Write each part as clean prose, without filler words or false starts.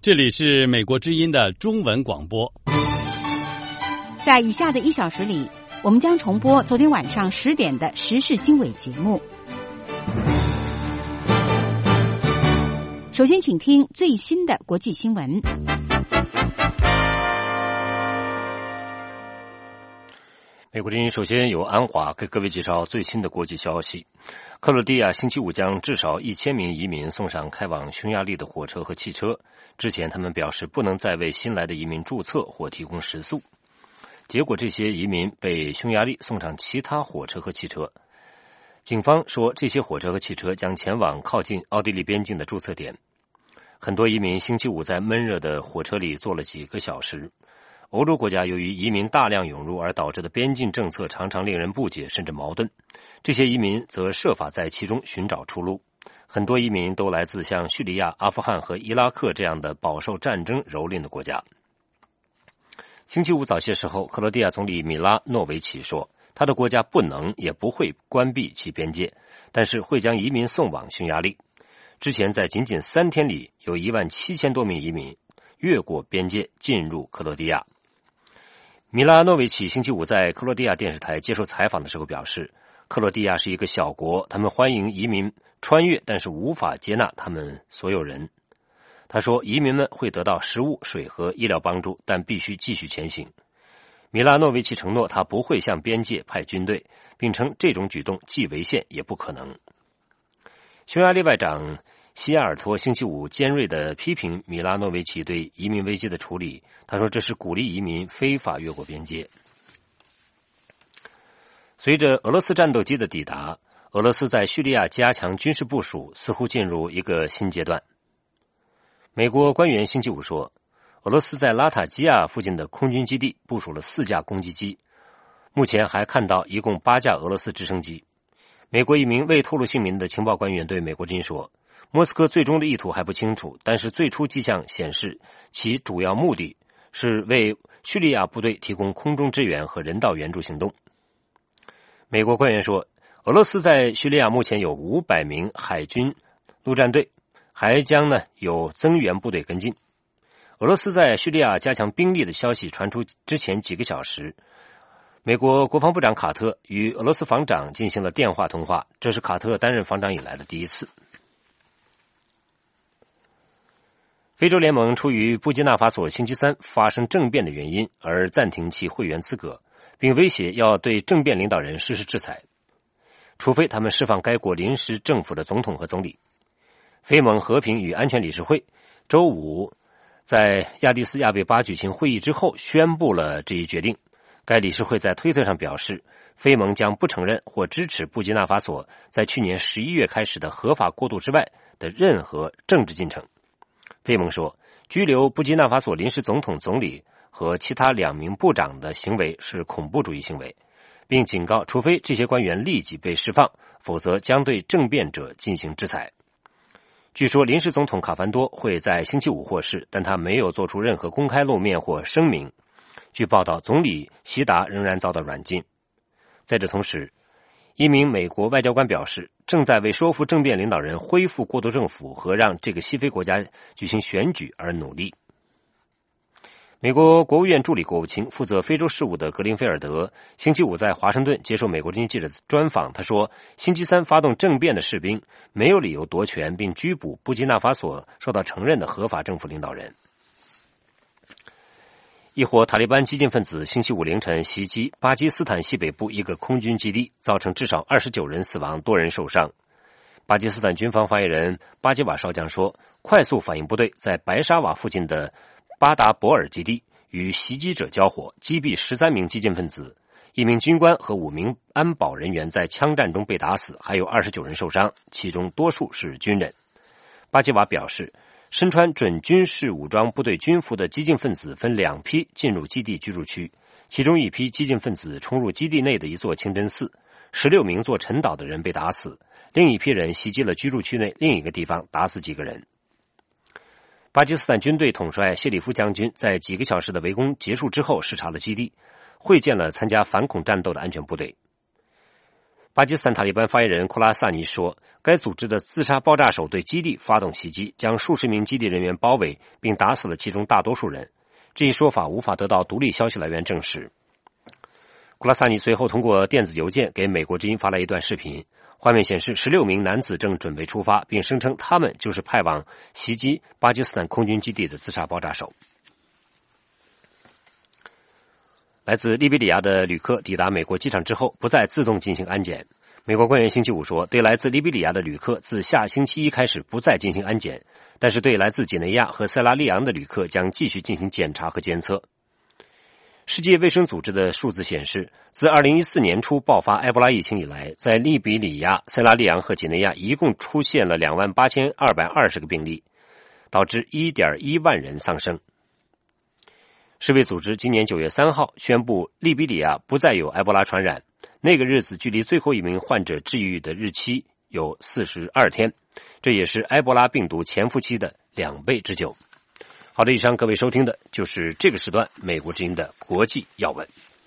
这里是美国之音的中文广播。 在以下的1小时里，我们将重播昨天晚上10点的时事经纬节目。首先请听最新的国际新闻。 美国之音首先由安华给各位介绍最新的国际消息。克罗地亚星期五将至少1000名移民送上开往匈牙利的火车和汽车。之前他们表示不能再为新来的移民注册或提供食宿。结果这些移民被匈牙利送上其他火车和汽车。警方说这些火车和汽车将前往靠近奥地利边境的注册点。很多移民星期五在闷热的火车里坐了几个小时。欧洲国家由于移民大量涌入而导致的边境政策常常令人不解甚至矛盾，这些移民则设法在其中寻找出路。很多移民都来自像叙利亚、阿富汗和伊拉克这样的饱受战争蹂躏的国家。星期五早些时候，克罗地亚总理米拉诺维奇说，他的国家不能也不会关闭其边界，但是会将移民送往匈牙利。之前在仅仅3天里，有17000多名移民越过边界进入克罗地亚。米拉诺维奇星期五在克罗地亚电视台接受采访的时候表示，克罗地亚是一个小国，他们欢迎移民穿越，但是无法接纳他们所有人。他说，移民们会得到食物、水和医疗帮助，但必须继续前行。米拉诺维奇承诺他不会向边界派军队，并称这种举动既违宪也不可能。匈牙利外长西亚尔托星期五尖锐地批评米拉诺维奇对移民危机的处理，他说这是鼓励移民非法越过边界。随着俄罗斯战斗机的抵达，俄罗斯在叙利亚加强军事部署，似乎进入一个新阶段。美国官员星期五说，俄罗斯在拉塔基亚附近的空军基地部署了4架攻击机，目前还看到一共8架俄罗斯直升机。美国一名未透露姓名的情报官员对美国之音说，莫斯科最终的意图还不清楚，但是最初迹象显示其主要目的是为叙利亚部队提供空中支援和人道援助行动。美国官员说，俄罗斯在叙利亚目前有500名海军陆战队，还将有增援部队跟进。俄罗斯在叙利亚加强兵力的消息传出之前几个小时，美国国防部长卡特与俄罗斯防长进行了电话通话，这是卡特担任防长以来的第一次。非洲联盟出于布基纳法索星期3发生政变的原因而暂停其会员资格，并威胁要对政变领导人实施制裁，除非他们释放该国临时政府的总统和总理。非盟和平与安全理事会周五在亚的斯亚贝巴举行会议之后宣布了这一决定。该理事会在推特上表示，非盟将不承认或支持布基纳法索在去年11月开始的合法过渡之外的任何政治进程。非盟说，拘留布基纳法索临时总统、总理和其他2名部长的行为是恐怖主义行为，并警告，除非这些官员立即被释放，否则将对政变者进行制裁。据说临时总统卡凡多会在星期五获释，但他没有做出任何公开露面或声明。据报道，总理席达仍然遭到软禁。在这同时，一名美国外交官表示，正在为说服政变领导人恢复过渡政府和让这个西非国家举行选举而努力。美国国务院助理国务卿负责非洲事务的格林菲尔德星期五在华盛顿接受美国之音记者专访，他说，星期3发动政变的士兵没有理由夺权并拘捕布基纳法索受到承认的合法政府领导人。一伙塔利班激进分子星期五凌晨袭击巴基斯坦西北部一个空军基地，造成至少29人死亡，多人受伤。巴基斯坦军方发言人巴基瓦少将说，快速反应部队在白沙瓦附近的巴达博尔基地与袭击者交火，击毙13名激进分子，1名军官和5名安保人员在枪战中被打死，还有29人受伤，其中多数是军人。巴基瓦表示，身穿准军事武装部队军服的激进分子分2批进入基地居住区，其中一批激进分子冲入基地内的一座清真寺，16名做晨祷的人被打死，另一批人袭击了居住区内另一个地方，打死几个人。巴基斯坦军队统帅谢里夫将军在几个小时的围攻结束之后视察了基地，会见了参加反恐战斗的安全部队。 巴基斯坦塔利班发言人库拉萨尼说，该组织的自杀爆炸手对基地发动袭击，将数十名基地人员包围，并打死了其中大多数人。这一说法无法得到独立消息来源证实。库拉萨尼随后通过电子邮件给美国之音发了一段视频，画面显示16名男子正准备出发，并声称他们就是派往袭击巴基斯坦空军基地的自杀爆炸手。来自利比里亚的旅客抵达美国机场之后不再自动进行安检。美国官员星期五说，对来自利比里亚的旅客自下星期一开始不再进行安检，但是对来自几内亚和塞拉利昂的旅客将继续进行检查和监测。世界卫生组织的数字显示，自2014年初爆发埃博拉疫情以来，在利比里亚、塞拉利昂和几内亚一共出现了28220个病例，导致 1.1 万人丧生。世卫组织今年9月3号宣布，利比里亚不再有埃博拉传染，那个日子距离最后一名患者治愈的日期有42天，这也是埃博拉病毒潜伏期的2倍之久。好的，以上各位收听的就是这个时段美国之音的国际要闻。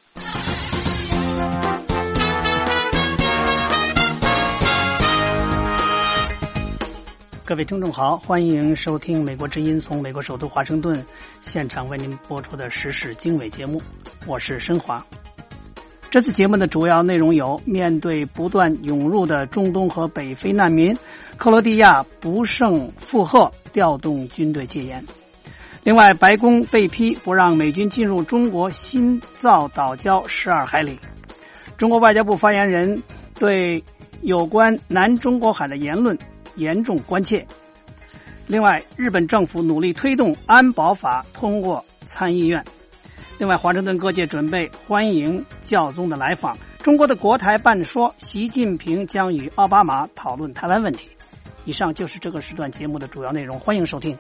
各位听众好，欢迎收听美国之音从美国首都华盛顿现场为您播出的时事经纬节目，我是申华。这次节目的主要内容有：面对不断涌入的中东和北非难民，克罗地亚不胜负荷，调动军队戒严。另外，白宫被批不让美军进入中国新造岛礁12海里。中国外交部发言人对有关南中国海的言论严重关切。另外，日本政府努力推动安保法通过参议院。另外，华盛顿各界准备欢迎教宗的来访。中国的国台办说，习近平将与奥巴马讨论台湾问题。以上就是这个时段节目的主要内容，欢迎收听。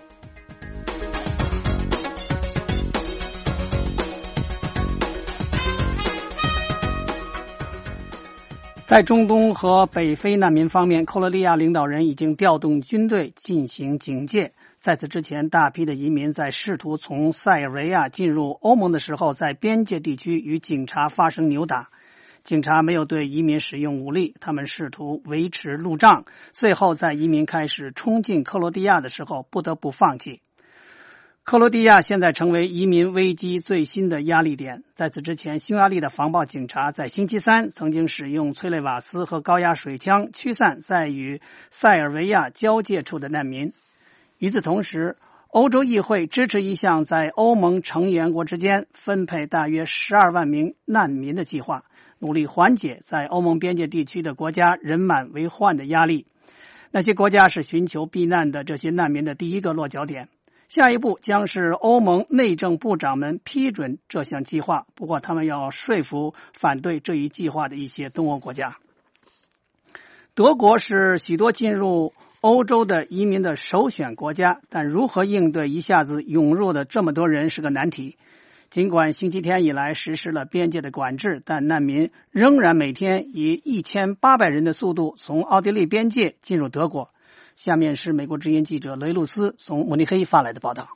在中东和北非难民方面，克罗地亚领导人已经调动军队进行警戒。在此之前，大批的移民在试图从塞尔维亚进入欧盟的时候，在边界地区与警察发生扭打。警察没有对移民使用武力，他们试图维持路障，最后在移民开始冲进克罗地亚的时候不得不放弃。克罗地亚现在成为移民危机最新的压力点。在此之前，匈牙利的防暴警察在星期三曾经使用催泪瓦斯和高压水枪驱散在与塞尔维亚交界处的难民。与此同时，欧洲议会支持一项在欧盟成员国之间分配大约12万名难民的计划，努力缓解在欧盟边界地区的国家人满为患的压力。那些国家是寻求避难的这些难民的第一个落脚点。下一步将是欧盟内政部长们批准这项计划，不过他们要说服反对这一计划的一些东欧国家。德国是许多进入欧洲的移民的首选国家，但如何应对一下子涌入的这么多人是个难题。尽管星期天以来实施了边界的管制，但难民仍然每天以1800人的速度从奥地利边界进入德国。下面是美国之音记者雷露斯从慕尼黑发来的报道。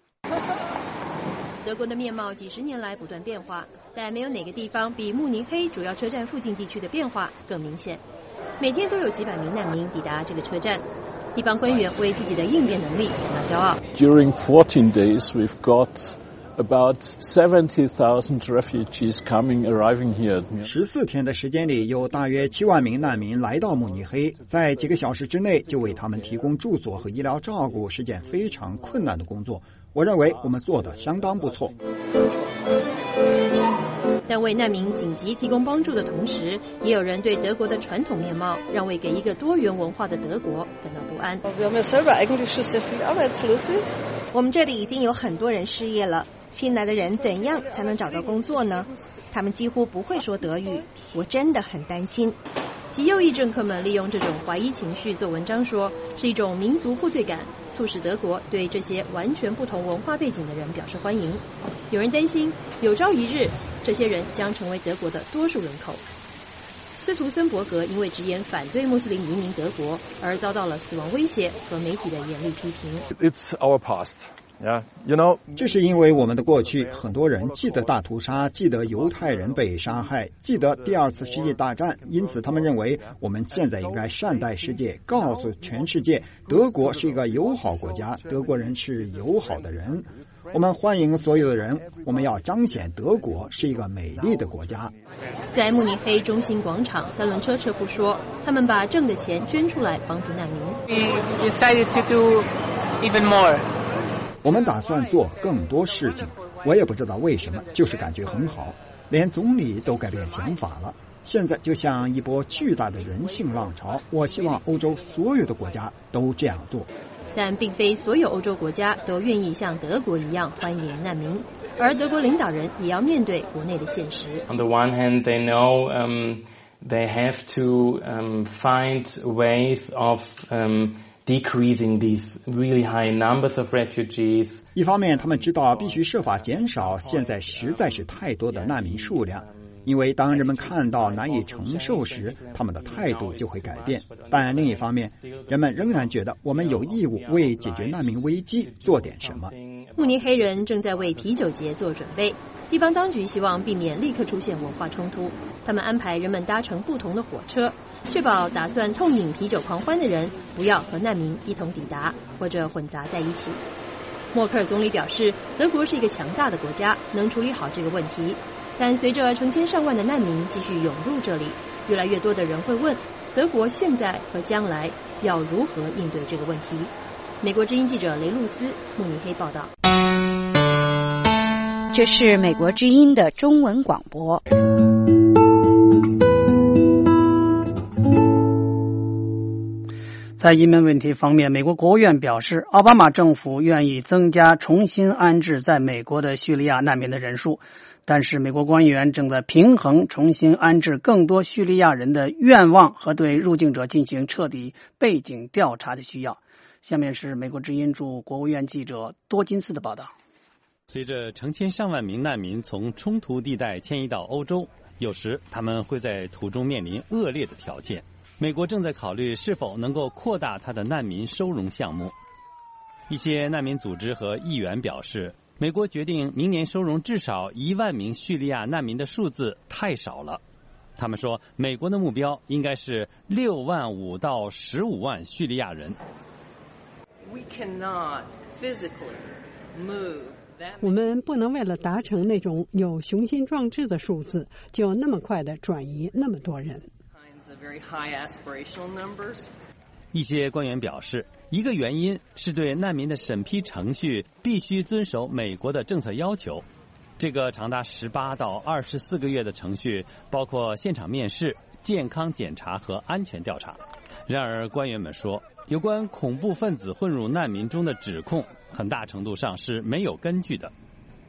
德国的面貌几十年来不断变化，但没有哪个地方比慕尼黑主要车站附近地区的变化更明显。每天都有几百名难民抵达这个车站，地方官员为自己的应变能力感到骄傲。 During 14 days, we've got about 70,000 refugees arriving here. 14天的时间里，有大约7万名难民来到慕尼黑，在几个小时之内就为他们提供住所和医疗照顾，是件非常困难的工作。我认为我们做得相当不错。 但为难民紧急提供帮助的同时，也有人对德国的传统面貌让位给一个多元文化的德国感到不安。我们这里已经有很多人失业了，新来的人怎样才能找到工作呢？他们几乎不会说德语，我真的很担心。极右翼政客们利用这种怀疑情绪做文章，说是一种民族负罪感，促使德国对这些完全不同文化背景的人表示欢迎。有人担心，有朝一日这些人将成为德国的多数人口。斯图森伯格因为直言反对穆斯林移民德国而遭到了死亡威胁和媒体的严厉批评。 It's our past. 这是因为我们的过去，很多人记得大屠杀，记得犹太人被杀害，记得第二次世界大战，因此他们认为我们现在应该善待世界，告诉全世界，德国是一个友好国家，德国人是友好的人，我们欢迎所有的人，我们要彰显德国是一个美丽的国家。 在慕尼黑中心广场，三轮车车夫说，他们把挣的钱捐出来帮助难民。 We decided to do even more. 我们打算做更多事情，我也不知道为什么，就是感觉很好，连总理都改变想法了。现在就像一波巨大的人性浪潮，我希望欧洲所有的国家都这样做。 但并非所有欧洲国家都愿意像德国一样欢迎难民，而德国领导人也要面对国内的现实。 On the one hand, they know they have to find ways of decreasing these really high numbers of refugees. 一方面，他们知道必须设法减少现在实在是太多的难民数量，因为当人们看到难以承受时，他们的态度就会改变。但另一方面，人们仍然觉得我们有义务为解决难民危机做点什么。 慕尼黑人正在为啤酒节做准备，地方当局希望避免立刻出现文化冲突，他们安排人们搭乘不同的火车，确保打算痛饮啤酒狂欢的人不要和难民一同抵达或者混杂在一起。默克尔总理表示，德国是一个强大的国家，能处理好这个问题。但随着成千上万的难民继续涌入这里，越来越多的人会问，德国现在和将来要如何应对这个问题。美国之音记者雷露斯，慕尼黑报道。 这是美国之音的中文广播。 在移民问题方面，美国国务院表示，奥巴马政府愿意增加重新安置在美国的叙利亚难民的人数，但是美国官员正在平衡重新安置更多叙利亚人的愿望和对入境者进行彻底背景调查的需要。下面是美国之音驻国务院记者多金斯的报道。 随着成千上万名难民从冲突地带迁移到欧洲，有时他们会在途中面临恶劣的条件。美国正在考虑是否能够扩大它的难民收容项目。一些难民组织和议员表示，美国决定明年收容至少1万名叙利亚难民的数字太少了。他们说，美国的目标应该是6万5到15万叙利亚人。 我们不能为了达成那种有雄心壮志的数字，就那么快的转移那么多人。 一些官员表示，一个原因是对难民的审批程序必须遵守美国的政策要求。这个长达18到24个月的程序包括现场面试、健康检查和安全调查。然而，官员们说，有关恐怖分子混入难民中的指控很大程度上是没有根据的。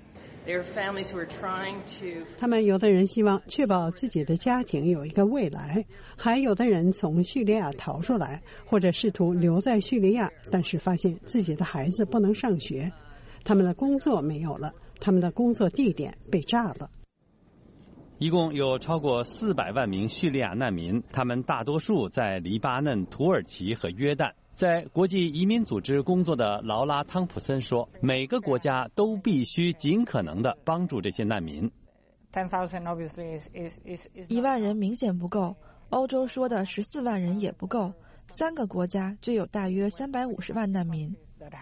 他们有的人希望确保自己的家庭有一个未来，还有的人从叙利亚逃出来，或者试图留在叙利亚，但是发现自己的孩子不能上学，他们的工作没有了，他们的工作地点被炸了。 一共有超过400万名叙利亚难民，他们大多数在黎巴嫩、土耳其和约旦。在国际移民组织工作的劳拉·汤普森说，每个国家都必须尽可能地帮助这些难民。 1万人明显不够，欧洲说的14万人也不够，3个国家就有大约350万难民。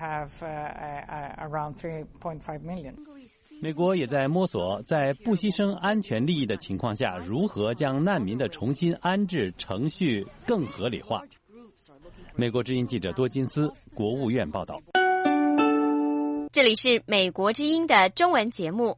美国也在摸索在不牺牲安全利益的情况下，如何将难民的重新安置程序更合理化。美国之音记者多金斯，国务院报道。 这里是美国之音的中文节目。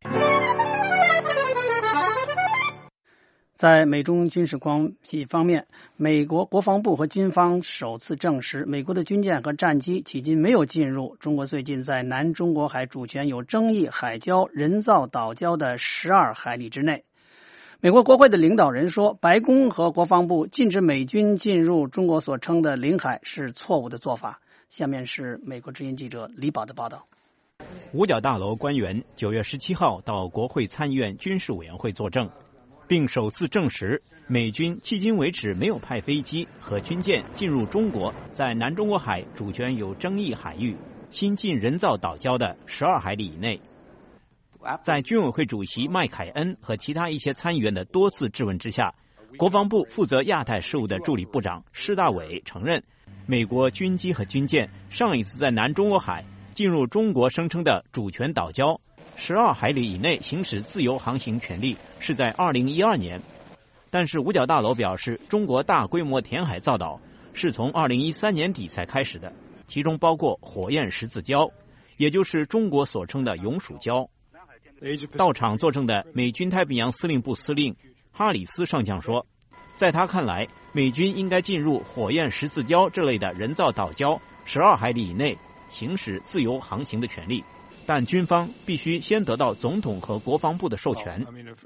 在美中军事关系方面，美国国防部和军方首次证实，美国的军舰和战机迄今没有进入中国最近在南中国海主权有争议海礁人造岛礁的12海里之内。美国国会的领导人说，白宫和国防部禁止美军进入中国所称的领海是错误的做法。下面是美国之音记者李宝的报道。 五角大楼官员9月17号到国会参议院军事委员会作证，并首次证实美军迄今为止没有派飞机和军舰进入中国在南中国海主权有争议海域。 新进人造岛礁的12海里以内。在军委会主席麦凯恩和其他一些参议员的多次质问之下，国防部负责亚太事务的助理部长施大伟承认，美国军机和军舰上一次在南中国海进入中国声称的主权岛礁12海里以内行使自由航行权利是在2012年。但是五角大楼表示，中国大规模填海造岛是从2013年底才开始的，其中包括火焰十字礁，也就是中国所称的永暑礁。到场作证的美军太平洋司令部司令哈里斯上将说，在他看来，美军应该进入火焰十字礁这类的人造岛礁12海里以内行使自由航行的权利，但军方必须先得到总统和国防部的授权。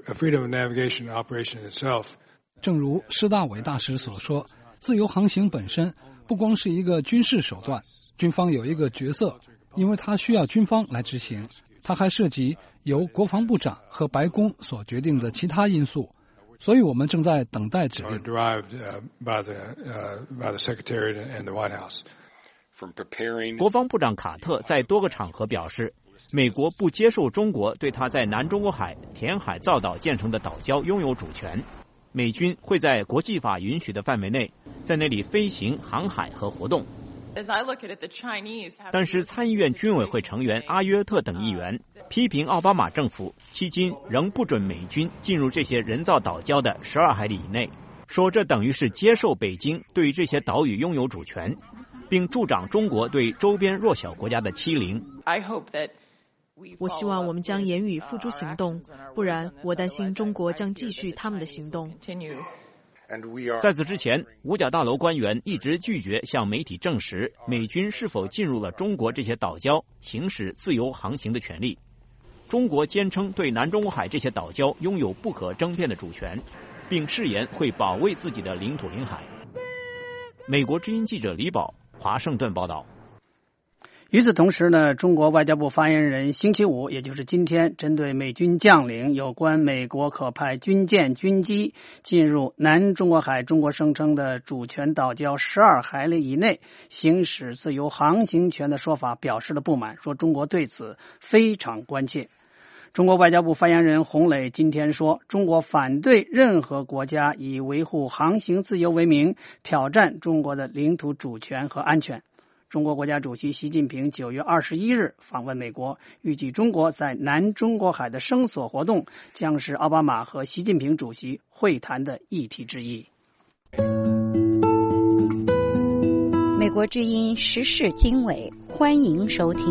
正如施大伟大使所说，自由航行本身不光是一个军事手段，军方有一个角色，因为它需要军方来执行，它还涉及由国防部长和白宫所决定的其他因素，所以我们正在等待指令。 国防部长卡特在多个场合表示，美国不接受中国对他在南中国海填海造岛建成的岛礁拥有主权，美军会在国际法允许的范围内在那里飞行、航海和活动。但是参议院军委会成员阿约特等议员批评奥巴马政府迄今仍不准美军进入这些人造岛礁的12海里以内，说这等于是接受北京对于这些岛屿拥有主权，并助长中国对周边弱小国家的欺凌。 我希望我们将言语付诸行动，不然我担心中国将继续他们的行动。 在此之前，五角大楼官员一直拒绝向媒体证实美军是否进入了中国这些岛礁行使自由航行的权利。中国坚称对南中国海这些岛礁拥有不可争辩的主权，并誓言会保卫自己的领土领海。美国之音记者李宝，华盛顿报道。 与此同时呢，中国外交部发言人星期五，也就是今天，针对美军将领有关美国可派军舰、军机进入南中国海中国声称的主权岛礁12海里以内行使自由航行权的说法表示了不满，说中国对此非常关切。中国外交部发言人洪磊今天说，中国反对任何国家以维护航行自由为名挑战中国的领土主权和安全。中国国家主席习近平9月21日访问美国，预计中国在南中国海的声索活动将是奥巴马和习近平主席会谈的议题之一。 美国之音时事经纬，欢迎收听。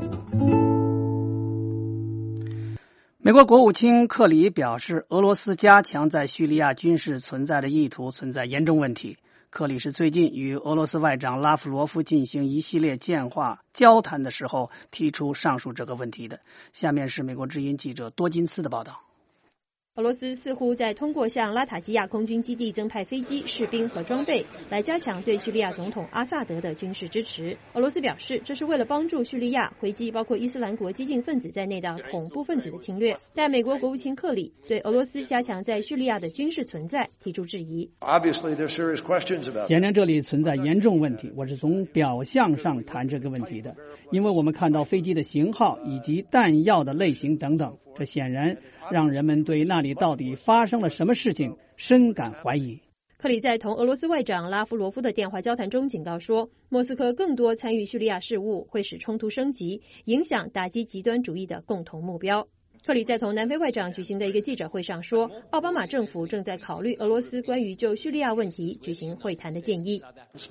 美国国务卿克里表示，俄罗斯加强在叙利亚军事存在的意图存在严重问题。克里是最近与俄罗斯外长拉夫罗夫进行一系列电话交谈的时候提出上述这个问题的。下面是美国之音记者多金斯的报道。 俄罗斯似乎在通过向拉塔基亚空军基地增派飞机、士兵和装备，来加强对叙利亚总统阿萨德的军事支持。俄罗斯表示，这是为了帮助叙利亚回击包括伊斯兰国激进分子在内的恐怖分子的侵略。但美国国务卿克里对俄罗斯加强在叙利亚的军事存在提出质疑。 显然这里存在严重问题，我是从表象上谈这个问题的，因为我们看到飞机的型号以及弹药的类型等等，这显然让人们对那里到底发生了什么事情深感怀疑。 克里在同俄罗斯外长拉夫罗夫的电话交谈中警告说，莫斯科更多参与叙利亚事务会使冲突升级，影响打击极端主义的共同目标。克里在同南非外长举行的一个记者会上说，奥巴马政府正在考虑俄罗斯关于就叙利亚问题举行会谈的建议。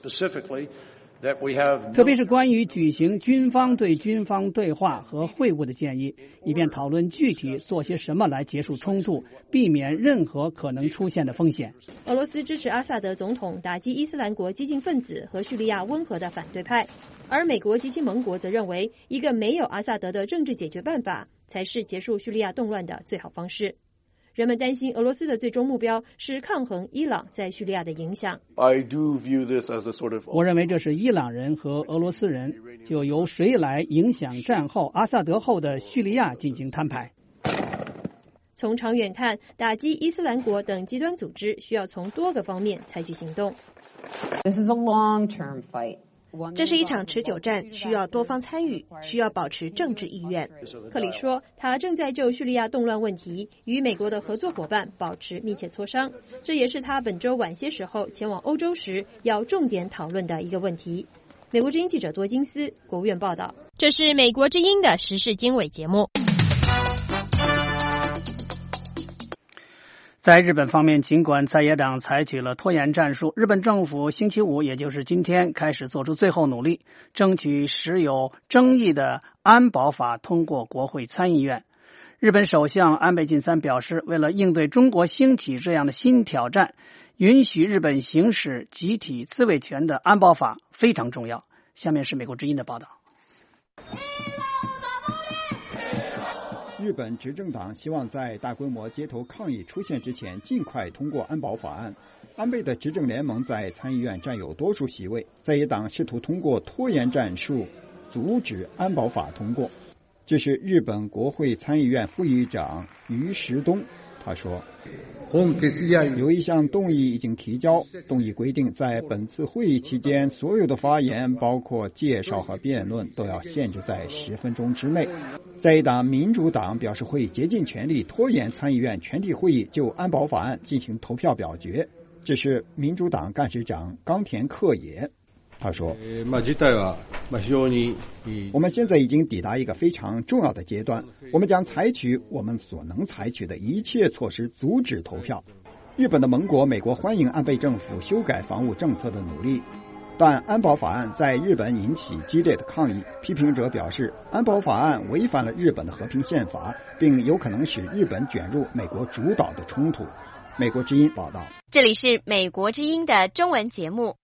特别是关于举行军方对军方对话和会晤的建议，以便讨论具体做些什么来结束冲突，避免任何可能出现的风险。 俄罗斯支持阿萨德总统打击伊斯兰国激进分子和叙利亚温和的反对派，而美国及其盟国则认为，一个没有阿萨德的政治解决办法才是结束叙利亚动乱的最好方式。人们担心俄罗斯的最终目标是抗衡伊朗在叙利亚的影响。 我认为这是伊朗人和俄罗斯人就由谁来影响战后阿萨德后的叙利亚进行摊牌。 从长远看，打击伊斯兰国等极端组织需要从多个方面采取行动。 This is a long-term fight. 这是一场持久战，需要多方参与，需要保持政治意愿。克里说，他正在就叙利亚动乱问题与美国的合作伙伴保持密切磋商，这也是他本周晚些时候前往欧洲时要重点讨论的一个问题。美国之音记者多金斯，国务院报道。 这是美国之音的时事经纬节目。 在日本方面，尽管在野党采取了拖延战术，日本政府星期五，也就是今天开始做出最后努力，争取使有争议的安保法通过国会参议院。日本首相安倍晋三表示，为了应对中国兴起这样的新挑战，允许日本行使集体自卫权的安保法非常重要。下面是美国之音的报道。 日本执政党希望在大规模街头抗议出现之前尽快通过安保法案。安倍的执政联盟在参议院占有多数席位，在野党试图通过拖延战术阻止安保法通过。这是日本国会参议院副议长于石东，他说，有一项动议已经提交，动议规定在本次会议期间所有的发言，包括介绍和辩论，都要限制在10分钟之内。在野党民主党表示会竭尽全力拖延参议院全体会议就安保法案进行投票表决。这是民主党干事长冈田克也，他说，我们现在已经抵达一个非常重要的阶段，我们将采取我们所能采取的一切措施阻止投票。日本的盟国美国欢迎安倍政府修改防务政策的努力，但安保法案在日本引起激烈的抗议。批评者表示，安保法案违反了日本的和平宪法，并有可能使日本卷入美国主导的冲突。美国之音报道。 这里是美国之音的中文节目。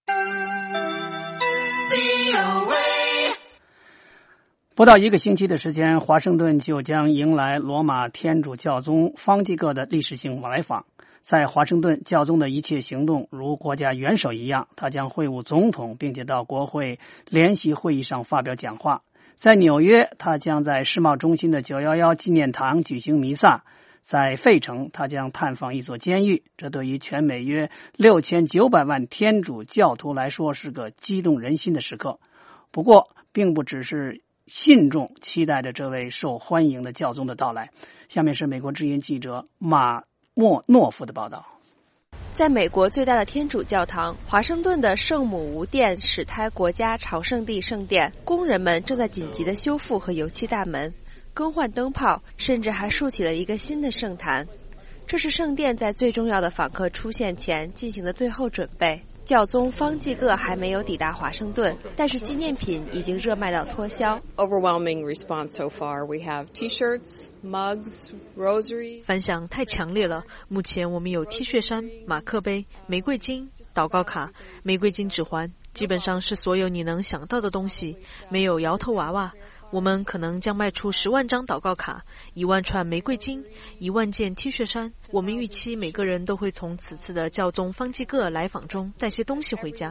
不到一个星期的时间，华盛顿就将迎来罗马天主教宗方济各的历史性来访。在华盛顿，教宗的一切行动如国家元首一样，他将会晤总统，并且到国会联席会议上发表讲话。在纽约，他将在世贸中心的911纪念堂举行弥撒。在费城，他将探访一座监狱，这对于全美约6900万天主教徒来说是个激动人心的时刻。不过，并不只是信众期待着这位受欢迎的教宗的到来。下面是美国之音记者马莫诺夫的报道。 在美国最大的天主教堂华盛顿的圣母无殿史胎国家朝圣地圣殿，工人们正在紧急的修复和油漆大门，更换灯泡，甚至还竖起了一个新的圣坛。这是圣殿在最重要的访客出现前进行的最后准备。教宗方济各还没有抵达华盛顿，但是纪念品已经热卖到脱销。 Overwhelming response so far. We have T-shirts, mugs, rosaries. 反响太强烈了。目前我们有 T 恤衫、马克杯、玫瑰金、祷告卡、玫瑰金指环，基本上是所有你能想到的东西。没有摇头娃娃。我们可能将卖出10万张祷告卡、1万串玫瑰金、1万件 T 恤衫。我们预期每个人都会从此次的教宗方济各来访中带些东西回家。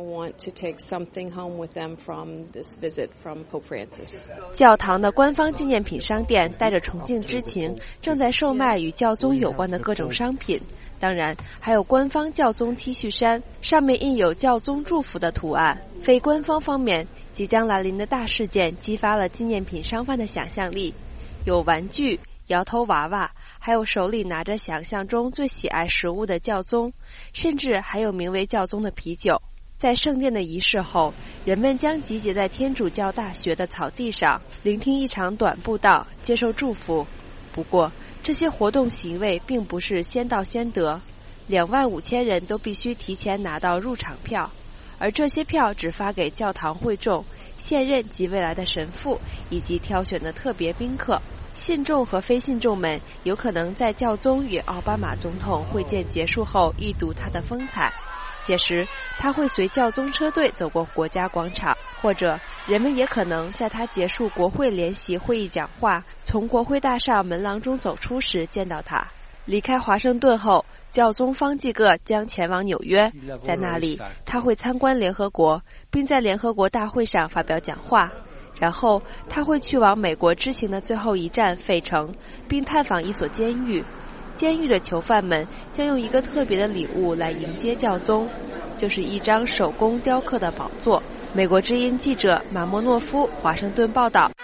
教堂的官方纪念品商店带着崇敬之情，正在售卖与教宗有关的各种商品。当然，还有官方教宗 T 恤衫，上面印有教宗祝福的图案。非官方方面，即将来临的大事件激发了纪念品商贩的想象力，有玩具、摇头娃娃，还有手里拿着想象中最喜爱食物的教宗，甚至还有名为教宗的啤酒。在圣殿的仪式后，人们将集结在天主教大学的草地上，聆听一场短布道，接受祝福。不过，这些活动席位并不是先到先得，25000人都必须提前拿到入场票。而这些票只发给教堂会众、现任及未来的神父以及挑选的特别宾客。信众和非信众们有可能在教宗与奥巴马总统会见结束后一睹他的风采。届时，他会随教宗车队走过国家广场，或者人们也可能在他结束国会联席会议讲话，从国会大厦门廊中走出时见到他。离开华盛顿后，教宗方济各将前往纽约，在那里他会参观联合国，并在联合国大会上发表讲话。然后他会去往美国之行的最后一站费城，并探访一所监狱。监狱的囚犯们将用一个特别的礼物来迎接教宗，就是一张手工雕刻的宝座。 美国之音记者马莫诺夫华盛顿报道。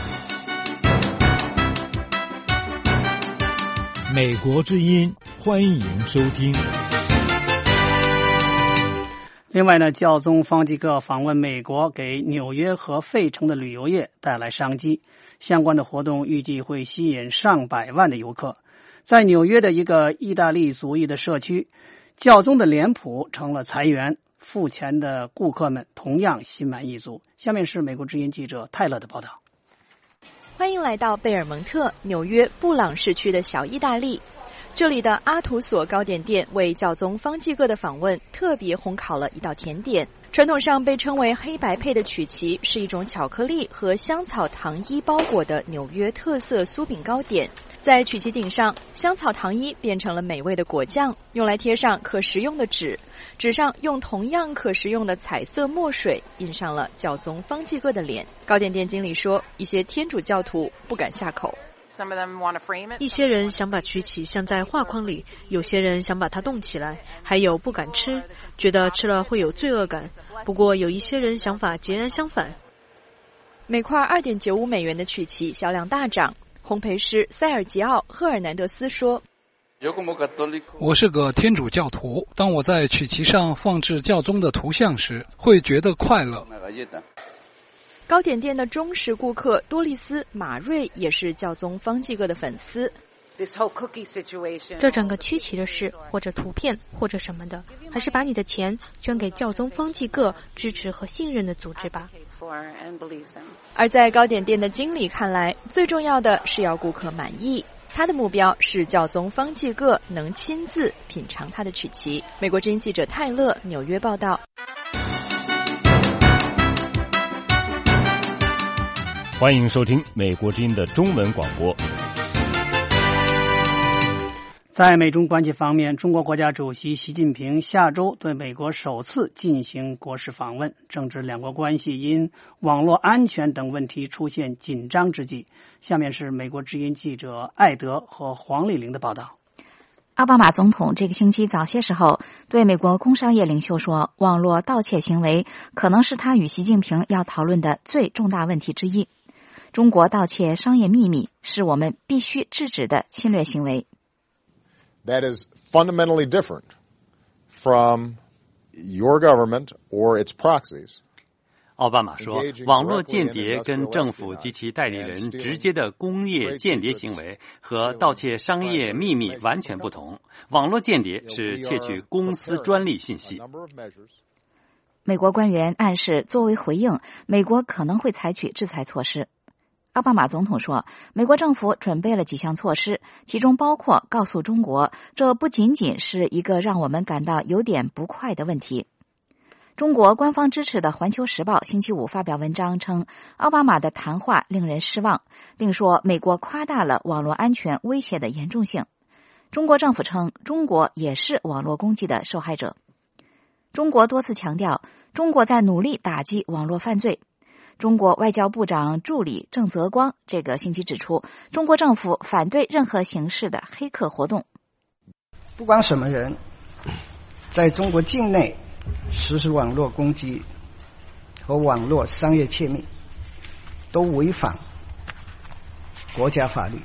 美国之音，欢迎收听。 另外呢，教宗方济各访问美国，给纽约和费城的旅游业带来商机。相关的活动预计会吸引上百万的游客。在纽约的一个意大利族裔的社区，教宗的脸谱成了财源，付钱的顾客们同样心满意足。下面是美国之音记者泰勒的报道。 欢迎来到贝尔蒙特，纽约布朗市区的小意大利。这里的阿图索糕点店为教宗方济各的访问特别烘烤了一道甜点。传统上被称为黑白配的曲奇是一种巧克力和香草糖衣包裹的纽约特色酥饼糕点。在曲奇顶上，香草糖衣变成了美味的果酱，用来贴上可食用的纸，纸上用同样可食用的彩色墨水印上了教宗方济各的脸。糕点店经理说，一些天主教徒不敢下口。 一些人想把曲奇像在画框里，有些人想把它冻起来，还有不敢吃，觉得吃了会有罪恶感。不过有一些人想法截然相反。 每块2.95美元的曲奇销量大涨。烘焙师塞尔吉奥·赫尔南德斯说， 我是个天主教徒，当我在曲奇上放置教宗的图像时，会觉得快乐。 糕点店的忠实顾客多丽丝·马瑞也是教宗方济各的粉丝。 这整个曲奇的事，或者图片，或者什么的，还是把你的钱捐给教宗方济各支持和信任的组织吧。 而在糕点店的经理看来，最重要的是要顾客满意。他的目标是教宗方济各能亲自品尝他的曲奇。美国之音记者泰勒纽约报道。 欢迎收听美国之音的中文广播。 在美中关系方面，中国国家主席习近平下周对美国首次进行国事访问，正值两国关系因网络安全等问题出现紧张之际。下面是美国之音记者艾德和黄丽玲的报道。 奥巴马总统这个星期早些时候对美国工商业领袖说，网络盗窃行为可能是他与习近平要讨论的最重大问题之一。中国盗窃商业秘密是我们必须制止的侵略行为。 That is fundamentally different from your government or its proxies. 奥巴马说，网络间谍跟政府及其代理人直接的工业间谍行为和盗窃商业秘密完全不同。网络间谍是窃取公司专利信息。 美国官员暗示，作为回应，美国可能会采取制裁措施。奥巴马总统说，美国政府准备了几项措施，其中包括告诉中国，这不仅仅是一个让我们感到有点不快的问题。中国官方支持的《环球时报》星期五发表文章称，奥巴马的谈话令人失望，并说美国夸大了网络安全威胁的严重性。中国政府称，中国也是网络攻击的受害者。中国多次强调，中国在努力打击网络犯罪。中国外交部长助理郑泽光这个星期指出，中国政府反对任何形式的黑客活动。 不管什么人在中国境内实施网络攻击和网络商业窃密，都违反国家法律，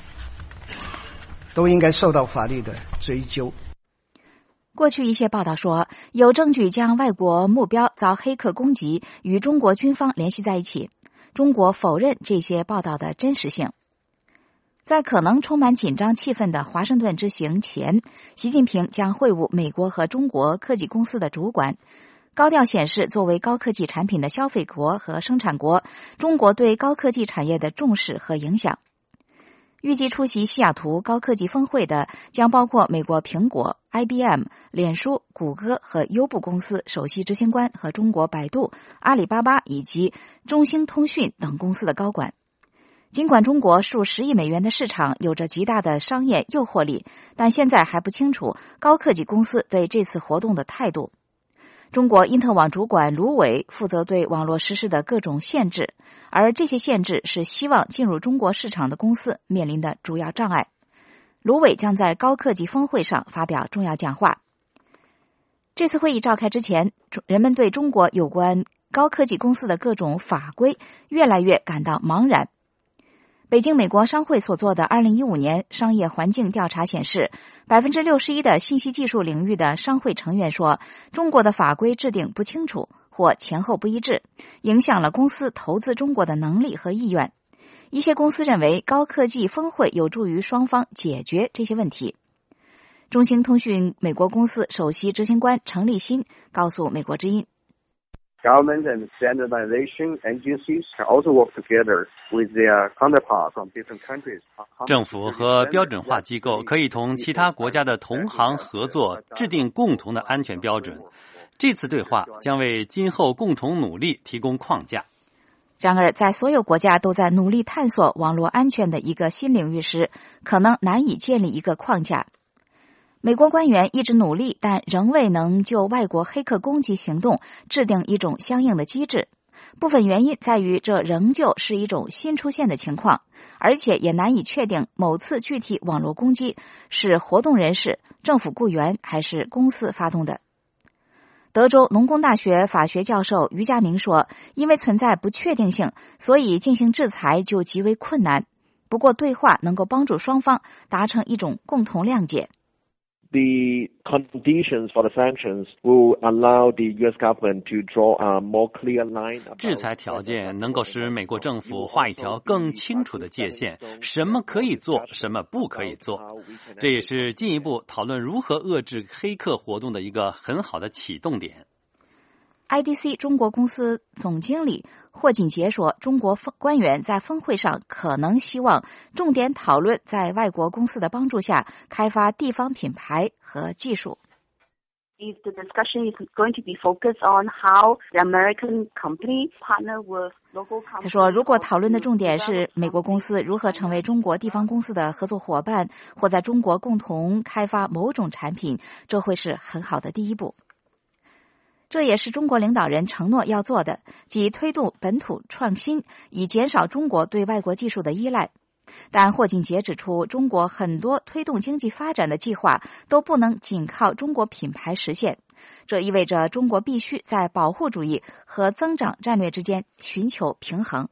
都应该受到法律的追究。 过去一些报道说，有证据将外国目标遭黑客攻击与中国军方联系在一起。中国否认这些报道的真实性。在可能充满紧张气氛的华盛顿之行前，习近平将会晤美国和中国科技公司的主管，高调显示作为高科技产品的消费国和生产国，中国对高科技产业的重视和影响。预计出席西雅图高科技峰会的将包括美国苹果、IBM、脸书、谷歌和优步公司首席执行官和中国百度、阿里巴巴以及中兴通讯等公司的高管。尽管中国数十亿美元的市场有着极大的商业诱惑力，但现在还不清楚高科技公司对这次活动的态度。中国因特网主管卢伟负责对网络实施的各种限制，而这些限制是希望进入中国市场的公司面临的主要障碍。卢伟将在高科技峰会上发表重要讲话。这次会议召开之前，人们对中国有关高科技公司的各种法规越来越感到茫然。北京美国商会所做的2015年商业环境调查显示，61%的信息技术领域的商会成员说，中国的法规制定不清楚或前后不一致，影响了公司投资中国的能力和意愿。一些公司认为高科技峰会有助于双方解决这些问题。中兴通讯美国公司首席执行官程立新告诉美国之音， Government and standardization agencies can also work together with their counterparts from different countries. 政府和标准化机构可以同其他国家的同行合作，制定共同的安全标准。这次对话将为今后共同努力提供框架。 然而，在所有国家都在努力探索网络安全的一个新领域时，可能难以建立一个框架。美国官员一直努力，但仍未能就外国黑客攻击行动制定一种相应的机制。部分原因在于这仍旧是一种新出现的情况，而且也难以确定某次具体网络攻击是活动人士、政府雇员还是公司发动的。德州农工大学法学教授于家明说，因为存在不确定性，所以进行制裁就极为困难。不过对话能够帮助双方达成一种共同谅解。 The conditions for the sanctions will allow the U.S. government to draw a more clear line. 制裁条件能够使美国政府画一条更清楚的界限，什么可以做，什么不可以做。这也是进一步讨论如何遏制黑客活动的一个很好的启动点。 IDC 中国公司总经理霍锦杰说，中国官员在峰会上可能希望重点讨论在外国公司的帮助下开发地方品牌和技术。 If the discussion is going to be focused on how the American company partner with local companies. 他说，如果讨论的重点是美国公司如何成为中国地方公司的合作伙伴，或在中国共同开发某种产品，这会是很好的第一步。这也是中国领导人承诺要做的，即推动本土创新，以减少中国对外国技术的依赖。但霍锦杰指出，中国很多推动经济发展的计划都不能仅靠中国品牌实现，这意味着中国必须在保护主义和增长战略之间寻求平衡。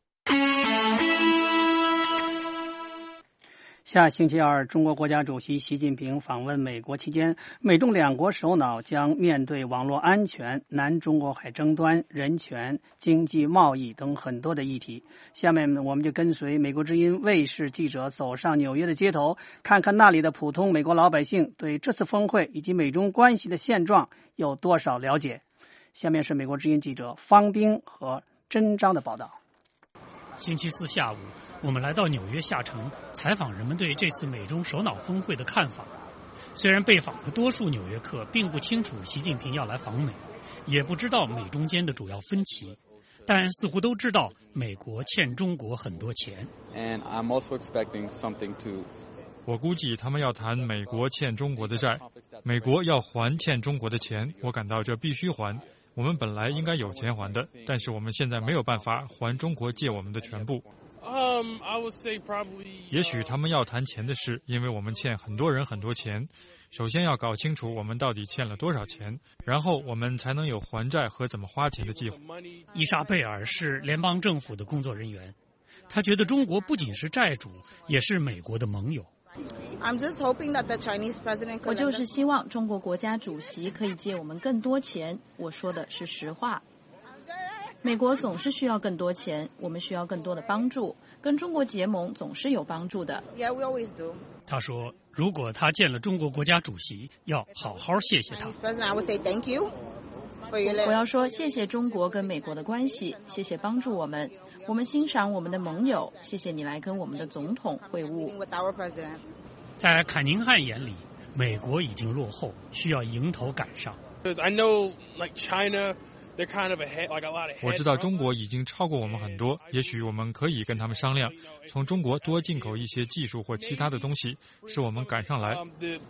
下星期二，中国国家主席习近平访问美国期间，美中两国首脑将面对网络安全、南中国海争端、人权、经济贸易等很多的议题。下面我们就跟随美国之音卫视记者走上纽约的街头，看看那里的普通美国老百姓对这次峰会以及美中关系的现状有多少了解。下面是美国之音记者方冰和真章的报道。 星期四下午，我们来到纽约下城，采访人们对这次美中首脑峰会的看法。虽然被访的多数纽约客并不清楚习近平要来访美，也不知道美中间的主要分歧，但似乎都知道美国欠中国很多钱。 我估计他们要谈美国欠中国的债，美国要还欠中国的钱，我感到这必须还。我们本来应该有钱还的，但是我们现在没有办法还中国借我们的全部。也许他们要谈钱的事，因为我们欠很多人很多钱。首先要搞清楚我们到底欠了多少钱，然后我们才能有还债和怎么花钱的计划。 伊莎贝尔是联邦政府的工作人员，他觉得中国不仅是债主，也是美国的盟友。 我就是希望中国国家主席可以借我们更多钱，我说的是实话。美国总是需要更多钱，我们需要更多的帮助，跟中国结盟总是有帮助的。 他说，如果他见了中国国家主席，要好好谢谢他。 我要说谢谢中国跟美国的关系，谢谢帮助我们，我们欣赏我们的盟友，谢谢你来跟我们的总统会晤。 在坎宁汉眼里，美国已经落后，需要迎头赶上。 我知道中国已经超过我们很多，也许我们可以跟他们商量，从中国多进口一些技术或其他的东西，使我们赶上来。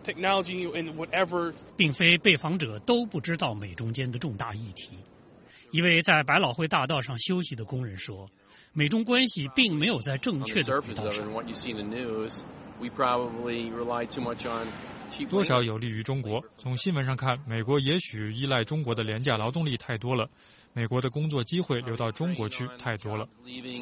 并非被访者都不知道美中间的重大议题。一位在百老汇大道上休息的工人说，美中关系并没有在正确的轨道上。 多少有利于中国。从新闻上看，美国也许依赖中国的廉价劳动力太多了。 美国的工作机会流到中国去太多了。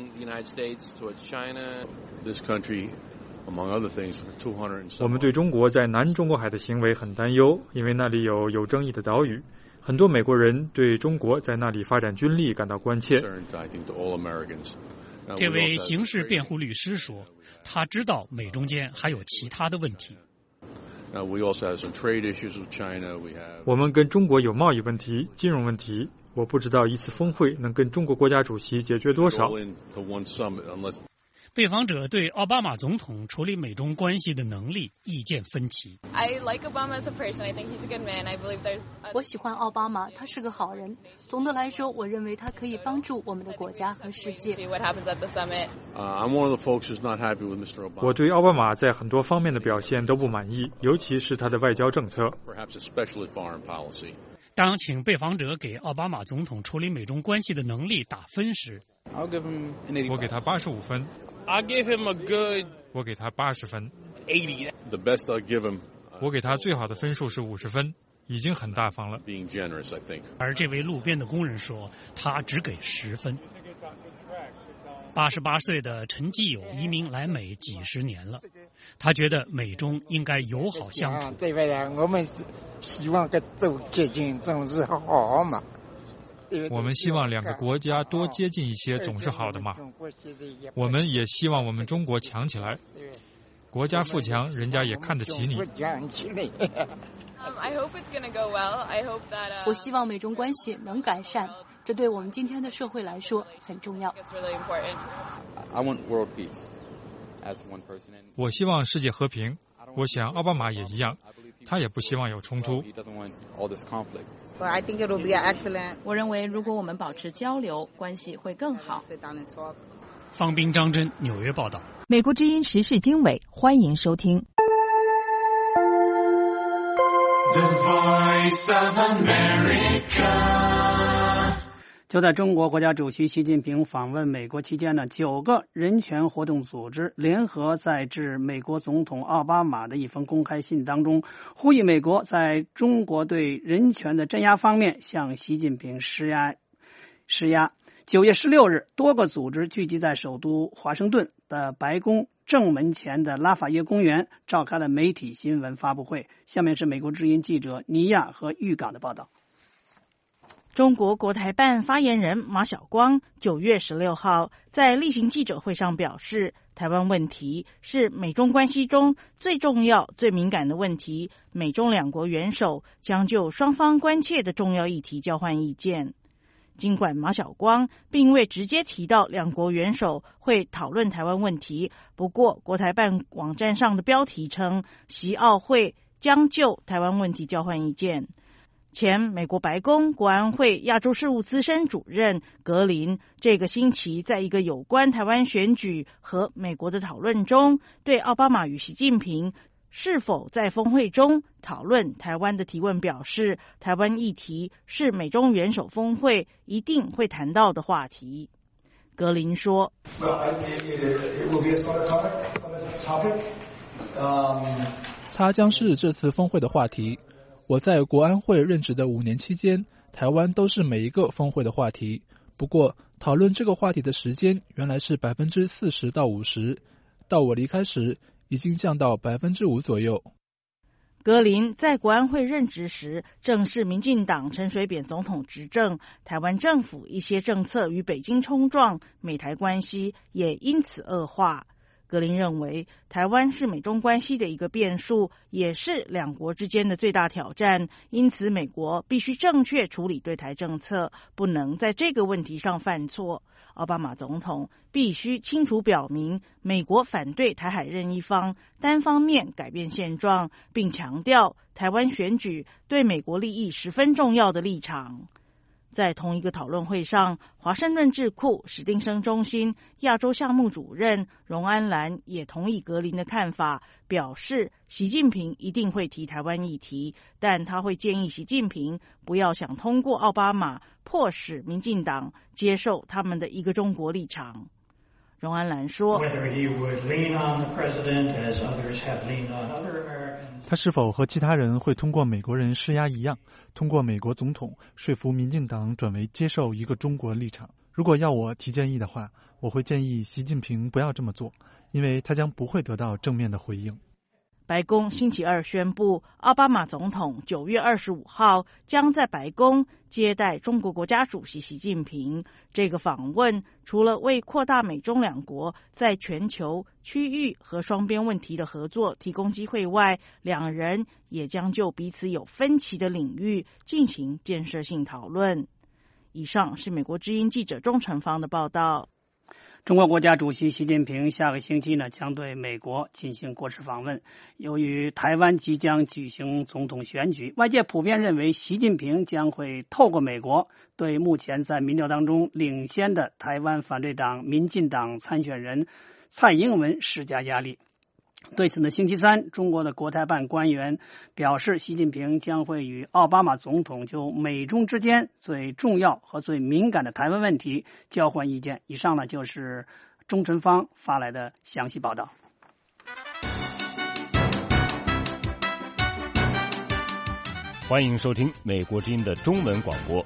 我们对中国在南中国海的行为很担忧，因为那里有争议的岛屿。很多美国人对中国在那里发展军力感到关切。 这位刑事辩护律师说，他知道美中间还有其他的问题。 我们跟中国有贸易问题、金融问题。我不知道一次峰会能跟中国国家主席解决多少。 被访者对奥巴马总统处理美中关系的能力意见分歧。 我喜欢奥巴马，他是个好人。总的来说，我认为他可以帮助我们的国家和世界。 我对奥巴马在很多方面的表现都不满意，尤其是他的外交政策。 当请被访者给奥巴马总统处理美中关系的能力打分时， 我给他85分。我给他80分。我给他最好的分数是50分，已经很大方了。 而这位路边的工人说，他只给10分。88岁的陈基友移民来美几十年了，他觉得美中应该友好相处。 对呀，我们希望跟都接近，总是好嘛。 我们希望两个国家多接近一些，总是好的嘛。我们也希望我们中国强起来，国家富强，人家也看得起你。 我希望美中关系能改善，这对我们今天的社会来说很重要。 我希望世界和平，我想奥巴马也一样，他也不希望有冲突。 我认为如果我们保持交流，关系会更好。 方斌、张真，纽约报道。 美国之音时事经纬，欢迎收听。 The Voice of America。 就在中国国家主席习近平访问美国期间呢，9个人权活动组织联合在致美国总统奥巴马的一封公开信当中，呼吁美国在中国对人权的镇压方面向习近平施压。9月16日，多个组织聚集在首都华盛顿的白宫正门前的拉法耶公园，召开了媒体新闻发布会。下面是美国之音记者尼亚和玉港的报道。 中国国台办发言人马晓光9月16号在例行记者会上表示，台湾问题是美中关系中最重要、最敏感的问题，美中两国元首将就双方关切的重要议题交换意见。尽管马晓光并未直接提到两国元首会讨论台湾问题，不过国台办网站上的标题称，习奥会将就台湾问题交换意见。前美国白宫国安会亚洲事务资深主任格林这个星期在一个有关台湾选举和美国的讨论中，对奥巴马与习近平是否在峰会中讨论台湾的提问表示，台湾议题是美中元首峰会一定会谈到的话题。格林说， 它将是这次峰会的话题。我在国安会任职的5年期间，台湾都是每一个峰会的话题。不过，讨论这个话题的时间原来是40%到50%，到我离开时已经降到5%左右。 格林在国安会任职时，正是民进党陈水扁总统执政，台湾政府一些政策与北京冲撞，美台关系也因此恶化。格林认为，台湾是美中关系的一个变数，也是两国之间的最大挑战，因此美国必须正确处理对台政策，不能在这个问题上犯错。奥巴马总统必须清楚表明，美国反对台海任一方单方面改变现状，并强调台湾选举对美国利益十分重要的立场。在同一个讨论会上，华盛顿智库史丁生中心亚洲项目主任荣安兰也同意格林的看法，表示习近平一定会提台湾议题，但他会建议习近平不要想通过奥巴马迫使民进党接受他们的一个中国立场。荣安兰说， 他是否和其他人会通过美国人施压一样，通过美国总统说服民进党转为接受一个中国立场？如果要我提建议的话，我会建议习近平不要这么做，因为他将不会得到正面的回应。 白宫星期二宣布，奥巴马总统9月25号将在白宫接待中国国家主席习近平。这个访问除了为扩大美中两国在全球、区域和双边问题的合作提供机会外，两人也将就彼此有分歧的领域进行建设性讨论。以上是美国之音记者钟成芳的报道。 中国国家主席习近平下个星期将对美国进行国事访问。由于台湾即将举行总统选举，外界普遍认为习近平将会透过美国对目前在民调当中领先的台湾反对党民进党参选人蔡英文施加压力。对此星期三，中国的国台办官员表示，习近平将会与奥巴马总统就美中之间最重要和最敏感的台湾问题交换意见。以上就是钟成芳发来的详细报道。 欢迎收听美国之音的中文广播。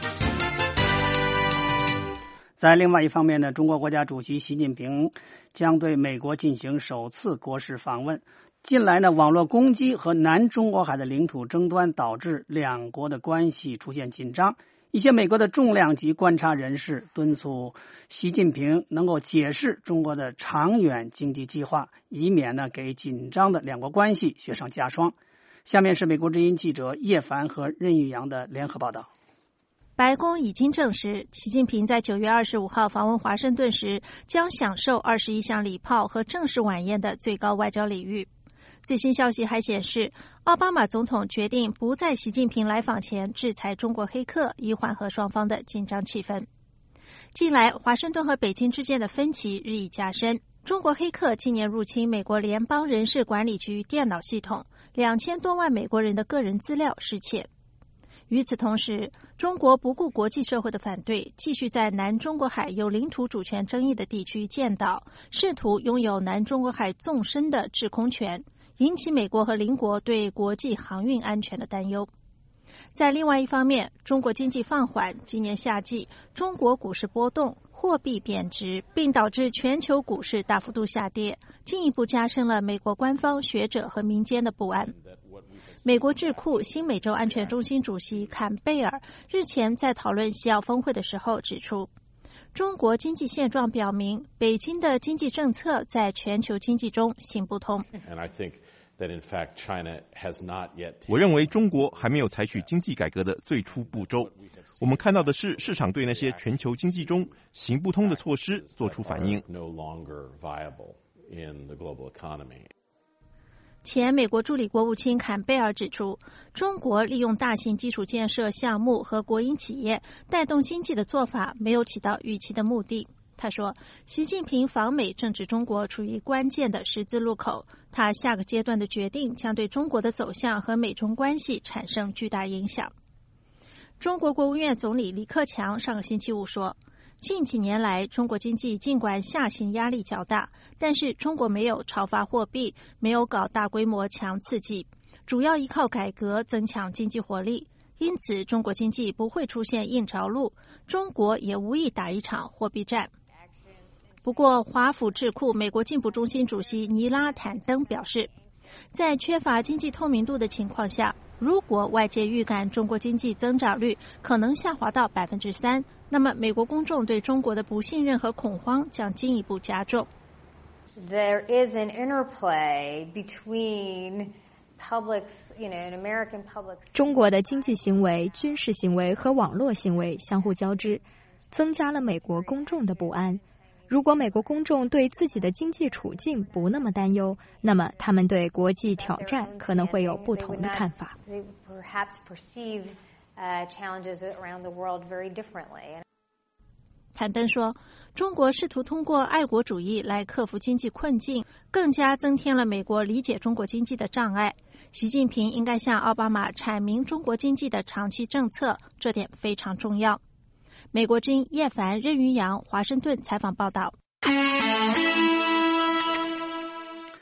在另外一方面中国国家主席习近平将对美国进行首次国事访问。近来网络攻击和南中国海的领土争端导致两国的关系出现紧张。一些美国的重量级观察人士敦促习近平能够解释中国的长远经济计划，以免给紧张的两国关系雪上加霜。下面是美国之音记者叶凡和任玉阳的联合报道。 白宫已经证实，习近平在9月25号访问华盛顿时将享受21项礼炮和正式晚宴的最高外交礼遇。最新消息还显示，奥巴马总统决定不在习近平来访前制裁中国黑客，以缓和双方的紧张气氛。近来，华盛顿和北京之间的分歧日益加深。中国黑客今年入侵美国联邦人事管理局电脑系统，2000多万美国人的个人资料失窃。与此同时，中国不顾国际社会的反对，继续在南中国海有领土主权争议的地区建岛，试图拥有南中国海纵深的制空权，引起美国和邻国对国际航运安全的担忧。在另外一方面，中国经济放缓，今年夏季中国股市波动，货币贬值，并导致全球股市大幅度下跌，进一步加深了美国官方、学者和民间的不安。美国智库新美洲安全中心主席坎贝尔日前在讨论西澳峰会的时候指出，中国经济现状表明，北京的经济政策在全球经济中行不通。 我认为中国还没有采取经济改革的最初步骤。我们看到的是，市场对那些全球经济中行不通的措施做出反应。 前美国助理国务卿坎贝尔指出，中国利用大型基础建设项目和国营企业带动经济的做法没有起到预期的目的。他说，习近平访美正值中国处于关键的十字路口，他下个阶段的决定将对中国的走向和美中关系产生巨大影响。中国国务院总理李克强上个星期五说，近几年来，中国经济尽管下行压力较大，但是中国没有超发货币，没有搞大规模强刺激，主要依靠改革增强经济活力。因此，中国经济不会出现硬着陆，中国也无意打一场货币战。不过，华府智库美国进步中心主席尼拉坦登表示，在缺乏经济透明度的情况下，如果外界预感中国经济增长率可能下滑到 3%， 那么美国公众对中国的不信任和恐慌将进一步加重。 There is an interplay between中国的经济行为、军事行为和网络行为相互交织，增加了美国公众的不安。如果美国公众对自己的经济处境不那么担忧，那么他们对国际挑战可能会有不同的看法。 坦登说，中国试图通过爱国主义来克服经济困境，更加增添了美国理解中国经济的障碍。习近平应该向奥巴马阐明中国经济的长期政策，这点非常重要。美国之音叶凡、任云阳华盛顿采访报道。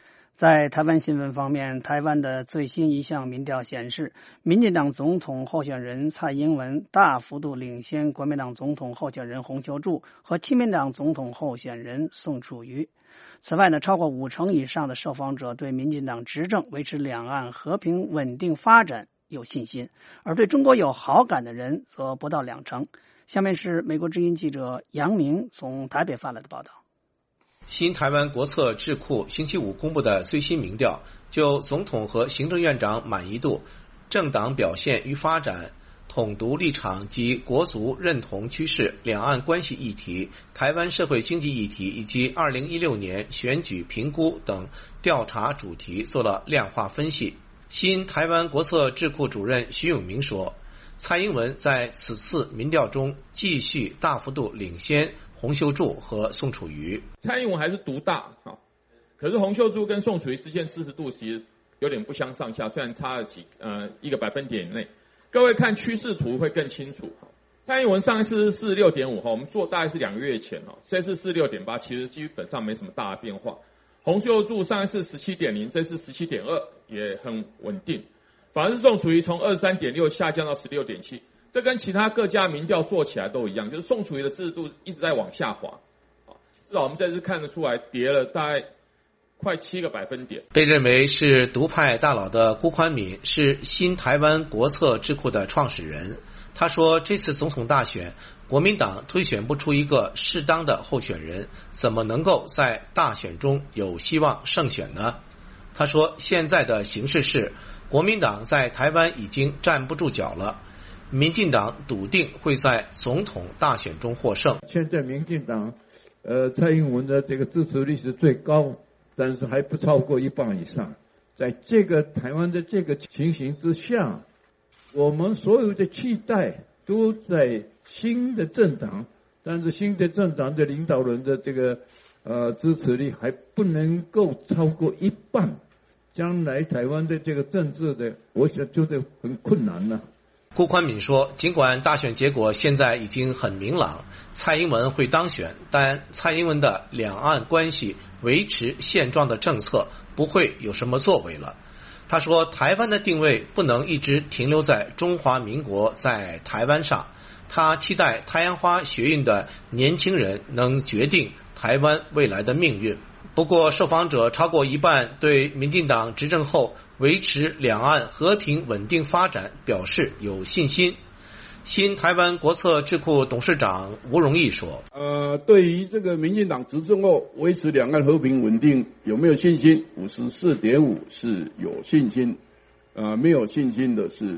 在台湾新闻方面，台湾的最新一项民调显示，民进党总统候选人蔡英文大幅度领先国民党总统候选人洪秀柱和亲民党总统候选人宋楚瑜。此外呢，超过50%以上的受访者对民进党执政维持两岸和平稳定发展有信心，而对中国有好感的人则不到20%。下面是美国之音记者杨明从台北发来的报道。 新台湾国策智库星期五公布的最新民调，就总统和行政院长满意度、政党表现与发展、统独立场及国族认同趋势、两岸关系议题、台湾社会经济议题以及2016年选举评估等调查主题做了量化分析。新台湾国策智库主任徐永明说，蔡英文在此次民调中继续大幅度领先洪秀柱和宋楚瑜。 蔡英文还是独大，可是洪秀柱跟宋楚瑜之间支持度其实有点不相上下，虽然差了1个百分点以内。各位看趋势图会更清楚。蔡英文上一次是 46.5， 我们做大概是2个月前，这次是 46.8， 其实基本上没什么大的变化。洪秀柱上一次 17.0， 这次 17.2， 也很稳定。反而是宋楚瑜从 23.6 下降到 16.7， 这跟其他各家民调做起来都一样，就是宋楚瑜的支持度一直在往下滑。至少我们这次看得出来跌了大概快7个百分点。 被认为是独派大佬的辜宽敏是新台湾国策智库的创始人。他说，这次总统大选，国民党推选不出一个适当的候选人，怎么能够在大选中有希望胜选呢？他说，现在的形势是国民党在台湾已经站不住脚了，民进党笃定会在总统大选中获胜。 现在民进党蔡英文的这个支持率是最高，但是还不超过1半以上。在这个台湾的这个情形之下，我们所有的期待都在新的政党，但是新的政党的领导人的这个支持率还不能够超过1半，将来台湾的这个政治的，我想觉得很困难了。 辜宽敏说，尽管大选结果现在已经很明朗，蔡英文会当选，但蔡英文的两岸关系维持现状的政策不会有什么作为了。他说，台湾的定位不能一直停留在中华民国在台湾上，他期待太阳花学运的年轻人能决定台湾未来的命运。不过，受访者超过1半对民进党执政后维持两岸和平稳定发展表示有信心。新台湾国策智库董事长吴荣义说， 对于这个民进党执政后维持两岸和平稳定有没有信心？ 54.5 是有信心，没有信心的是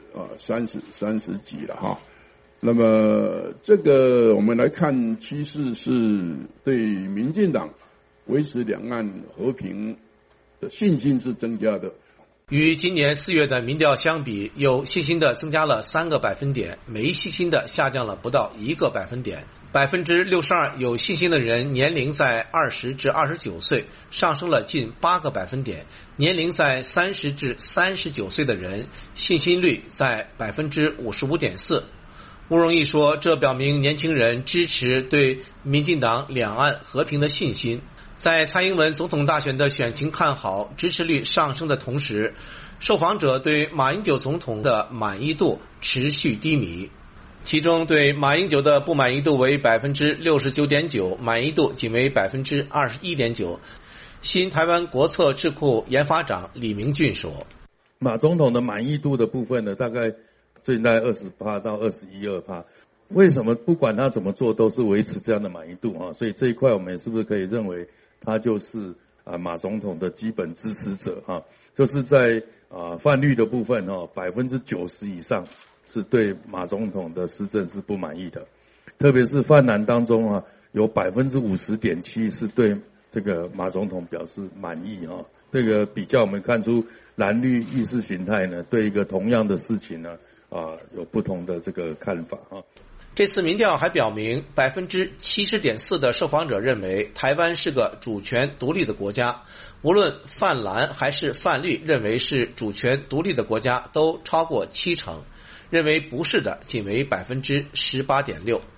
30几了哈。那么这个我们来看趋势是对民进党维持两岸和平的信心是增加的。 与今年4月的民调相比，有信心的增加了3个百分点，没信心的下降了不到1个百分点。62%有信心的人年龄在20至29岁，上升了近8个百分点。年龄在30至39岁的人，信心率在 55.4%。吴荣义说，这表明年轻人支持对民进党两岸和平的信心。在蔡英文总统大选的选情看好、支持率上升的同时，受访者对马英九总统的满意度持续低迷，其中对马英九的不满意度为 69.9%， 满意度仅为 21.9%。 新台湾国策智库研发长李明俊说， 马总统的满意度的部分呢，大概最大20%到21%。为什么不管他怎么做都是维持这样的满意度啊？所以这一块我们是不是可以认为他就是马总统的基本支持者哈？就是在泛绿的部分90%以上是对马总统的施政是不满意的，特别是泛蓝当中有 50.7% 是对这个马总统表示满意哈。这个比较我们看出蓝绿意识形态呢，对一个同样的事情呢有不同的这个看法哈。 这次民调还表明 70.4% 的受访者认为台湾是个主权独立的国家，无论泛蓝还是泛绿认为是主权独立的国家都超过70%，认为不是的仅为 18.6%。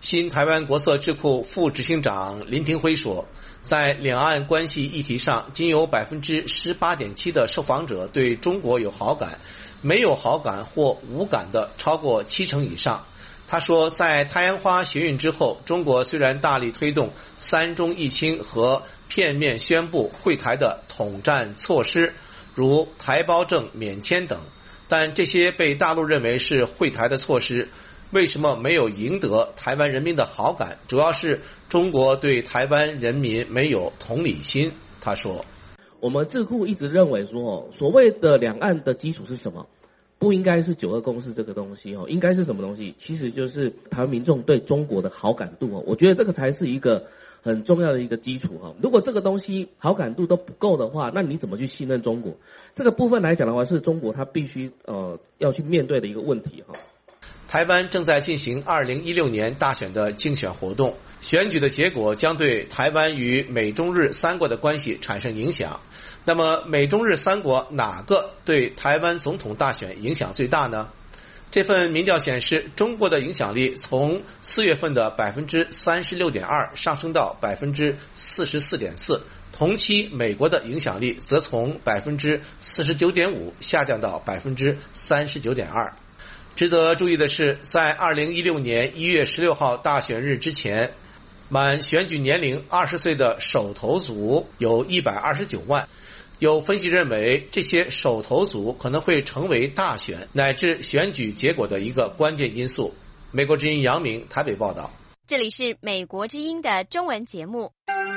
新台湾国策智库副执行长林廷辉说，在两岸关系议题上，仅有 18.7% 的受访者对中国有好感，没有好感或无感的超过70%以上。他说，在太阳花学运之后，中国虽然大力推动3中1轻和片面宣布惠台的统战措施，如台胞证免签等，但这些被大陆认为是惠台的措施，为什么没有赢得台湾人民的好感？主要是中国对台湾人民没有同理心。他说， 我们智库一直认为说，所谓的两岸的基础是什么？不应该是9·2共识这个东西，应该是什么东西？其实就是台湾民众对中国的好感度。我觉得这个才是一个很重要的一个基础。如果这个东西好感度都不够的话，那你怎么去信任中国？这个部分来讲的话，是中国它必须要去面对的一个问题。 台湾正在进行2016年大选的竞选活动，选举的结果将对台湾与美中日3国的关系产生影响。那么美中日3国哪个对台湾总统大选影响最大呢？这份民调显示，中国的影响力从4月份的 36.2% 上升到 44.4%， 同期美国的影响力则从 49.5% 下降到 39.2%。值得注意的是，在2016年1月16号大选日之前，满选举年龄20岁的首投族有129万。有分析认为，这些首投族可能会成为大选乃至选举结果的一个关键因素。美国之音杨明台北报道。 这里是美国之音的中文节目。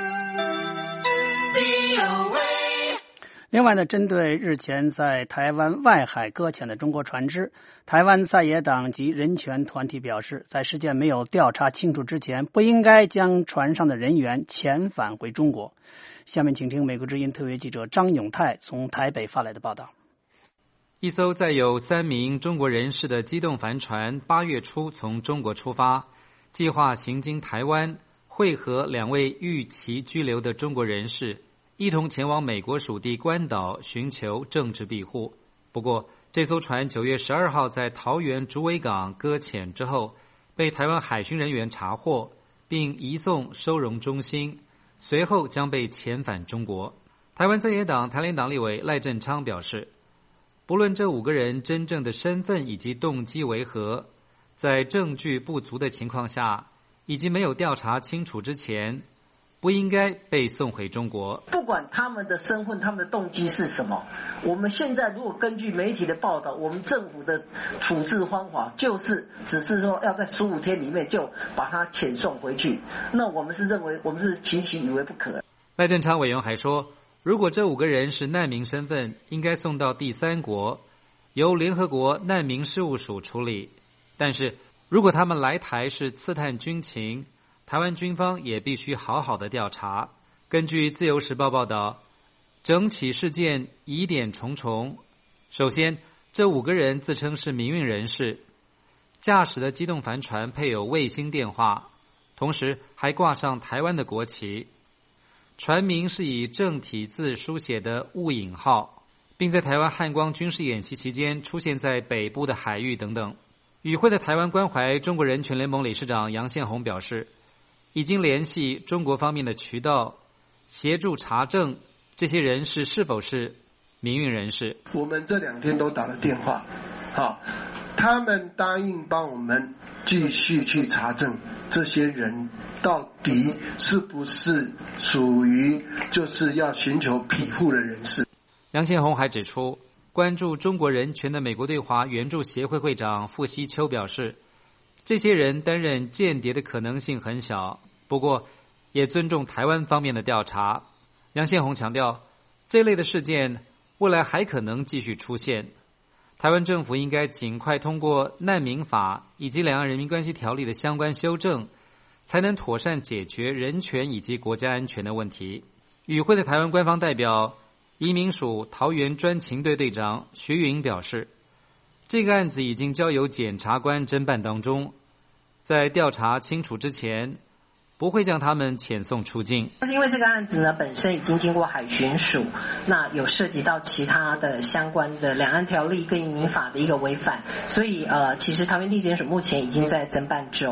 另外呢，针对日前在台湾外海搁浅的中国船只，台湾在野党及人权团体表示，在事件没有调查清楚之前，不应该将船上的人员遣返回中国。下面请听美国之音特约记者张永泰从台北发来的报道。 一艘载有3名中国人士的机动帆船8月初从中国出发，计划行经台湾，会合2位逾期居留的中国人士，一同前往美国属地关岛寻求政治庇护。不过，这艘船9月12号在桃园竹围港搁浅之后，被台湾海巡人员查获，并移送收容中心，随后将被遣返中国。台湾在野党台联党立委赖正昌表示，不论这5个人真正的身份以及动机为何，在证据不足的情况下，以及没有调查清楚之前，不应该被送回中国。 不管他们的身份，他们的动机是什么，我们现在如果根据媒体的报道，我们政府的处置方法就是只是说要在15天里面就把他遣送回去，那我们是认为我们是其以为不可。 赖正昌委员还说，如果这5个人是难民身份，应该送到第3国，由联合国难民事务署处理。但是如果他们来台是刺探军情，台湾军方也必须好好的调查。根据自由时报报道，整起事件疑点重重。首先，这5个人自称是民运人士，驾驶的机动帆船配有卫星电话，同时还挂上台湾的国旗。船名是以正体字书写的雾影号，并在台湾汉光军事演习期间出现在北部的海域等等。与会的台湾关怀中国人权联盟理事长杨宪宏表示，已经联系中国方面的渠道，协助查证这些人士是否是民运人士。 我们这2天都打了电话，他们答应帮我们继续去查证这些人到底是不是属于就是要寻求庇护的人士。 杨宪宏还指出，关注中国人权的美国对华援助协会会长傅希秋表示，这些人担任间谍的可能性很小，不过也尊重台湾方面的调查。杨宪宏强调，这类的事件未来还可能继续出现，台湾政府应该尽快通过难民法以及两岸人民关系条例的相关修正，才能妥善解决人权以及国家安全的问题。与会的台湾官方代表移民署桃园专勤队队长徐云表示，这个案子已经交由检察官侦办当中，在调查清楚之前，不会将他们遣送出境。 但是因为这个案子呢本身已经经过海巡署，那有涉及到其他的相关的两岸条例跟移民法的一个违反，所以其实桃园地检署目前已经在侦办中。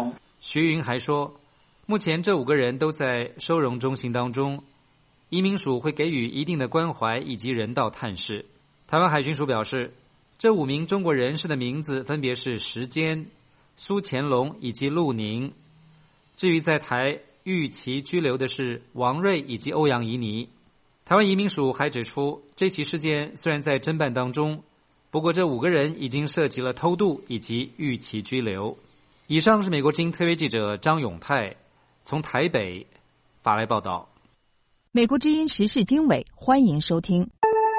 徐云还说，目前这5个人都在收容中心当中，移民署会给予一定的关怀以及人道探视。台湾海巡署表示，这5名中国人士的名字分别是石坚、苏乾隆以及陆宁。至于在台预期拘留的是王瑞以及欧阳怡妮。台湾移民署还指出，这起事件虽然在侦办当中，不过这5个人已经涉及了偷渡以及预期拘留。以上是美国之音特约记者张永泰从台北发来报道。 美国之音时事经纬，欢迎收听。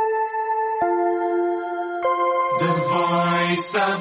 The Voice of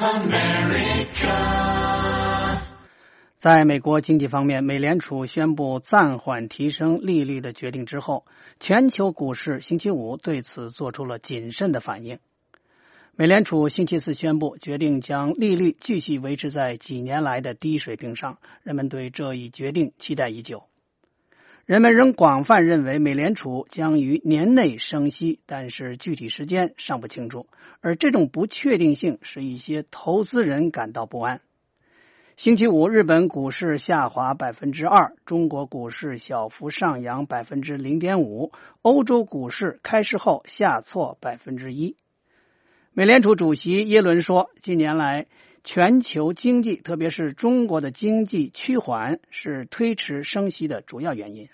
America。 在美国经济方面，美联储宣布暂缓提升利率的决定之后，全球股市星期五对此做出了谨慎的反应。美联储星期四宣布决定将利率继续维持在几年来的低水平上，人们对这一决定期待已久。人们仍广泛认为美联储将于年内升息，但是具体时间尚不清楚，而这种不确定性使一些投资人感到不安。星期五，日本股市下滑 2%， 中国股市小幅上扬 0.5%， 欧洲股市开市后下挫 1%。美联储主席耶伦说，近年来全球经济，特别是中国的经济趋缓，是推迟升息的主要原因。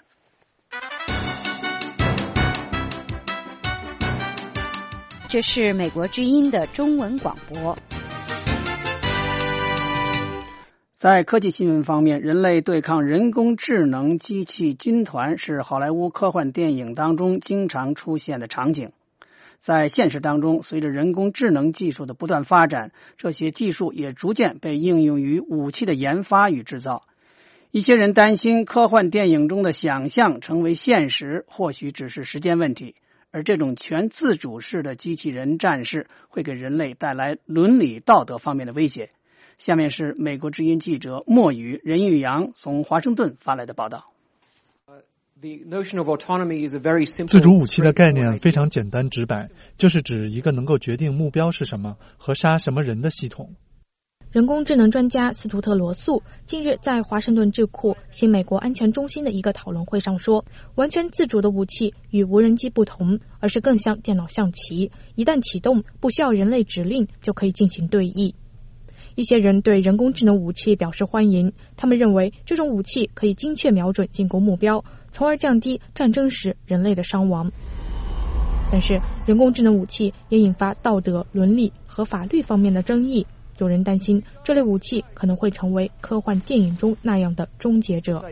这是美国之音的中文广播。 在科技新闻方面，人类对抗人工智能机器军团是好莱坞科幻电影当中经常出现的场景。在现实当中，随着人工智能技术的不断发展，这些技术也逐渐被应用于武器的研发与制造。一些人担心科幻电影中的想象成为现实，或许只是时间问题。而这种全自主式的机器人战士会给人类带来伦理道德方面的威胁。下面是美国之音记者莫宇、任玉阳从华盛顿发来的报道。 自主武器的概念非常简单直白，就是指一个能够决定目标是什么和杀什么人的系统。 人工智能专家斯图特罗素近日在华盛顿智库新美国安全中心的一个讨论会上说，完全自主的武器与无人机不同，而是更像电脑象棋，一旦启动，不需要人类指令就可以进行对弈。一些人对人工智能武器表示欢迎，他们认为这种武器可以精确瞄准进攻目标，从而降低战争时人类的伤亡。但是人工智能武器也引发道德、伦理和法律方面的争议，有人担心这类武器可能会成为科幻电影中那样的终结者。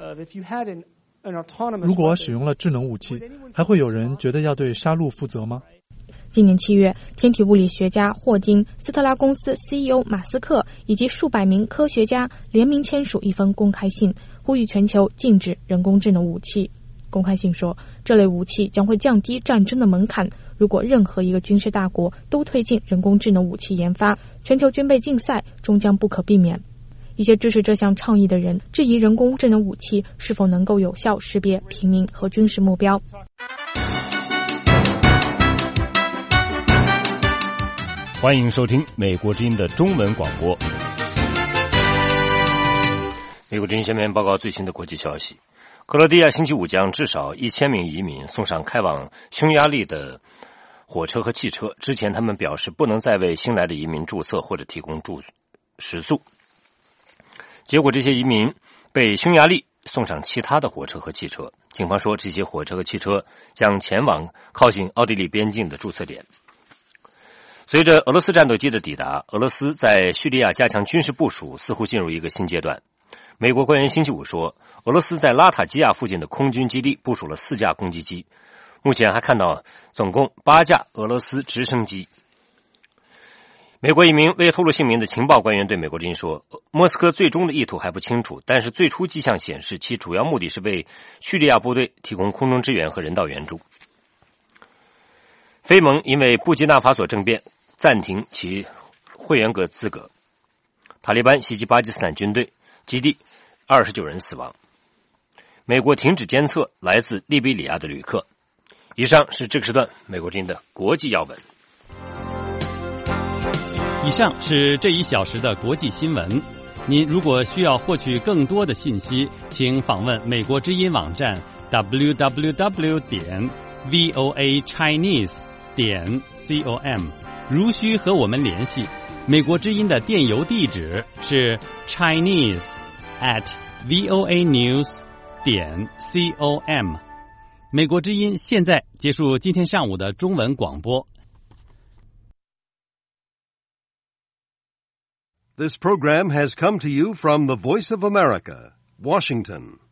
如果使用了智能武器，还会有人觉得要对杀戮负责吗？ 今年7月，天体物理学家霍金、斯特拉公司 CEO 马斯克以及数百名科学家联名签署一封公开信，呼吁全球禁止人工智能武器。公开信说，这类武器将会降低战争的门槛，如果任何一个军事大国都推进人工智能武器研发，全球军备竞赛终将不可避免。一些支持这项倡议的人质疑人工智能武器是否能够有效识别平民和军事目标。 欢迎收听美国之音的中文广播。美国之音下面报告最新的国际消息。克罗地亚星期五将至少1000名移民送上开往匈牙利的火车和汽车，之前他们表示不能再为新来的移民注册或者提供食宿。结果这些移民被匈牙利送上其他的火车和汽车，警方说这些火车和汽车将前往靠近奥地利边境的注册点。随着俄罗斯战斗机的抵达，俄罗斯在叙利亚加强军事部署似乎进入一个新阶段。美国官员星期五说，俄罗斯在拉塔基亚附近的空军基地部署了4架攻击机，目前还看到总共8架俄罗斯直升机。美国一名未透露姓名的情报官员对美国之音说，莫斯科最终的意图还不清楚，但是最初迹象显示其主要目的是为叙利亚部队提供空中支援和人道援助。非盟因为布基纳法索政变暂停其会员国资格，塔利班袭击巴基斯坦军队基地，29人死亡。美国停止监测来自利比里亚的旅客。以上是这个时段美国之音的国际要闻。 以上是这1小时的国际新闻。 您如果需要获取更多的信息，请访问美国之音网站 www.voachinese.com。如需和我们联系，美国之音的电邮地址是 chinese@voanews.com。美国之音现在结束今天上午的中文广播。 This program has come to you from the Voice of America, Washington.